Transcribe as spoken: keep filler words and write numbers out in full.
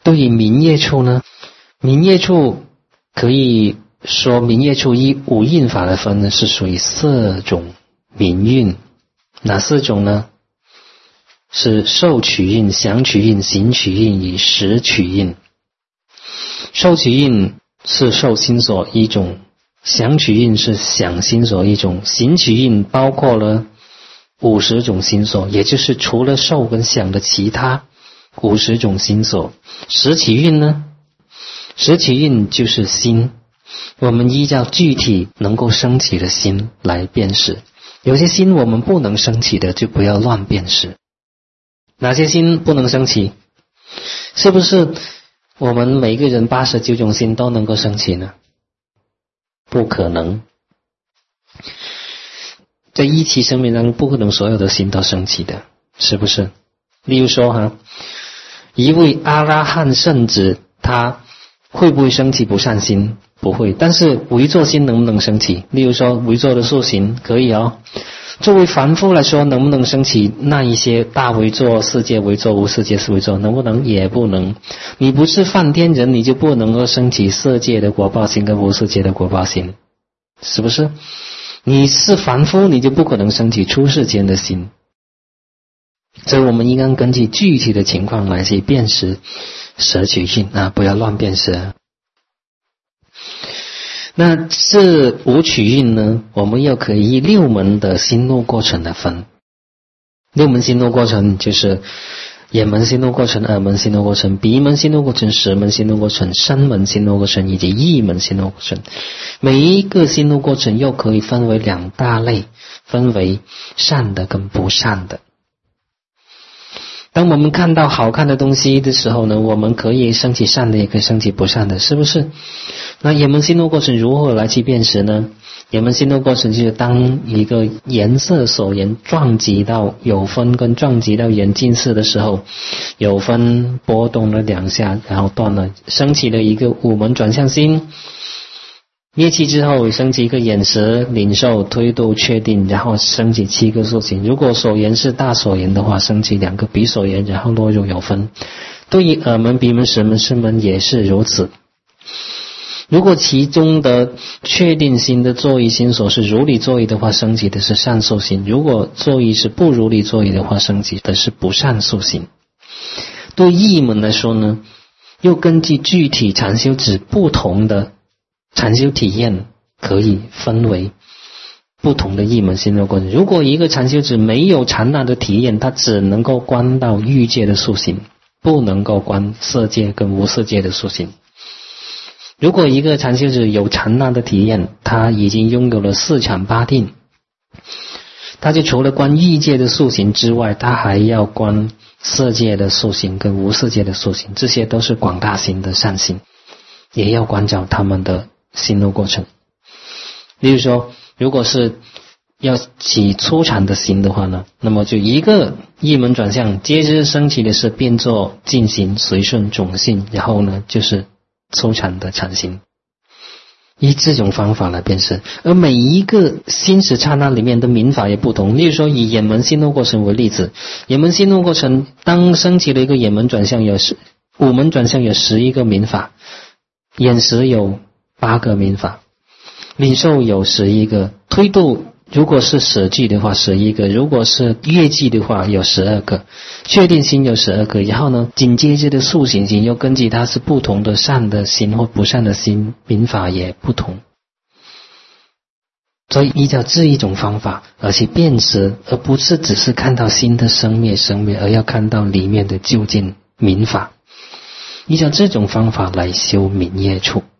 对于明业处呢，明业处可以说明业处依五蕴法来分呢，是属于四种明蕴。哪四种呢？是受取蕴、想取蕴、行取蕴与识取蕴。受取蕴是受心所一种，想取蕴是想心所一种，行取蕴包括了五十种心所，也就是除了受跟想的其他五十种心所。识取蕴呢？识取蕴就是心，我们依照具体能够升起的心来辨识。有些心我们不能升起的，就不要乱辨识。哪些心不能升起？是不是我们每个人八十九种心都能够升起呢？不可能。在一期生命当中，不可能所有的心都升起的，是不是？例如说哈，一位阿拉汉圣子，他会不会升起不善心？不会。但是唯作心能不能升起？例如说唯作的塑形可以哦。作为凡夫来说，能不能升起那一些大为作、世界为作、无世界是为作？能不能？也不能。你不是梵天人，你就不能够升起世界的果报心跟无世界的果报心，是不是？你是凡夫，你就不可能升起出世间的心。所以我们应该根据具体的情况来去辨识舍取蕴啊，不要乱辨识。那这五取蕴呢，我们又可以以六门的心路过程来分。六门心路过程就是眼门心路过程、耳门心路过程、鼻门心路过程、舌门心路过程、身门心路过程以及意门心路过程。每一个心路过程又可以分为两大类，分为善的跟不善的。当我们看到好看的东西的时候呢，我们可以升起善的，也可以升起不善的，是不是？那眼门心路过程如何来去辨识呢？眼门心路过程就是当一个颜色所缘撞击到有分跟撞击到眼近视的时候，有分波动了两下，然后断了，升起了一个五门转向心。灭气之后升起一个眼识、领受、推度、确定，然后升起七个塑形。如果所缘是大所缘的话，升起两个鼻所缘，然后落入有分。对于耳门、鼻门、舌门、身门也是如此。如果其中的确定心的作意心所是如理作意的话，升起的是善受心；如果作意是不如理作意的话，升起的是不善受心。对意门来说呢，又根据具体禅修指不同的禅修体验，可以分为不同的意门心路过程。如果一个禅修指没有禅那的体验，他只能够观到欲界的塑形，不能够观色界跟无色界的塑形。如果一个禅修者有禅那的体验，他已经拥有了四禅八定，他就除了观欲界的塑形之外，他还要观色界的塑形跟无色界的塑形，这些都是广大心的善心，也要关照他们的心路过程。例如说，如果是要起初禅的心的话呢，那么就一个一门转向，接着升起的是变作、进行、随顺、种性，然后呢就是初禅的禅心，以这种方法来辨识。而每一个心识刹那里面的民法也不同。例如说以眼门心路过程为例子，眼门心路过程当升起了一个眼门转向，有十五门转向有十一个民法，眼识有八个民法，领受有十一个，推度如果是舍具的话十一个，如果是乐具的话有十二个，确定心有十二个，然后呢紧接着的塑形心又根据它是不同的善的心或不善的心，民法也不同。所以依照这一种方法而去辨识，而不是只是看到心的生灭生灭，而要看到里面的究竟民法，依照这种方法来修民业处。